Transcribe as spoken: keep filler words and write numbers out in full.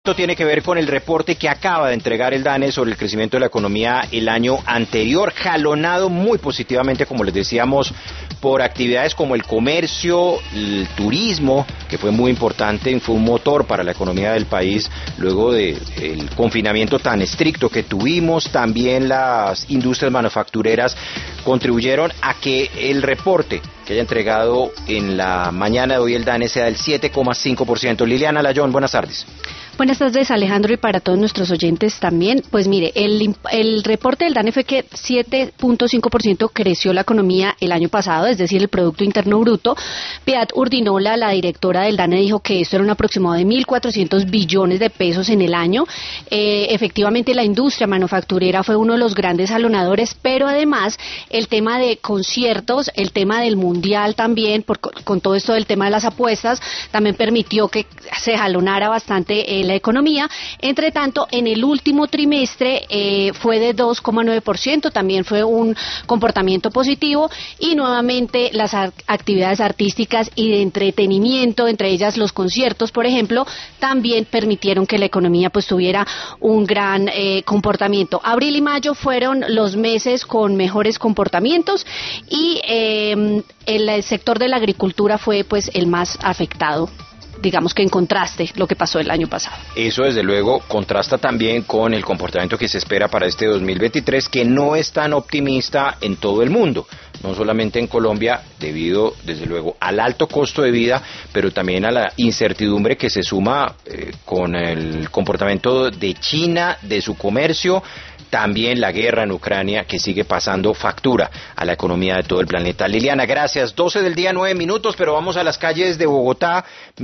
Esto tiene que ver con el reporte que acaba de entregar el DANE sobre el crecimiento de la economía el año anterior, jalonado muy positivamente, como les decíamos, por actividades como el comercio, el turismo, que fue muy importante, fue un motor para la economía del país luego del confinamiento tan estricto que tuvimos. También las industrias manufactureras contribuyeron a que el reporte que haya entregado en la mañana de hoy el DANE sea del siete coma cinco por ciento. Liliana Layón, buenas tardes. Buenas tardes, Alejandro, y para todos nuestros oyentes también. Pues mire, el, el reporte del DANE fue que siete punto cinco por ciento creció la economía el año pasado, es decir, el Producto Interno Bruto. Piedad Urdinola, la directora del DANE, dijo que esto era un aproximado de mil cuatrocientos billones de pesos en el año. Eh, efectivamente, la industria manufacturera fue uno de los grandes jalonadores, pero además el tema de conciertos, el tema del Mundial también, por, con todo esto del tema de las apuestas, también permitió que se jalonara bastante el la economía. Entre tanto, en el último trimestre eh, fue de dos coma nueve por ciento, también fue un comportamiento positivo, y nuevamente las actividades artísticas y de entretenimiento, entre ellas los conciertos, por ejemplo, también permitieron que la economía pues tuviera un gran eh, comportamiento. Abril y mayo fueron los meses con mejores comportamientos, y eh, el sector de la agricultura fue pues el más afectado, digamos que en contraste lo que pasó el año pasado. Eso desde luego contrasta también con el comportamiento que se espera para este dos mil veintitrés, que no es tan optimista en todo el mundo, no solamente en Colombia, debido desde luego al alto costo de vida, pero también a la incertidumbre que se suma eh, con el comportamiento de China, de su comercio, también la guerra en Ucrania, que sigue pasando factura a la economía de todo el planeta. Liliana, gracias. doce del día, nueve minutos, pero vamos a las calles de Bogotá.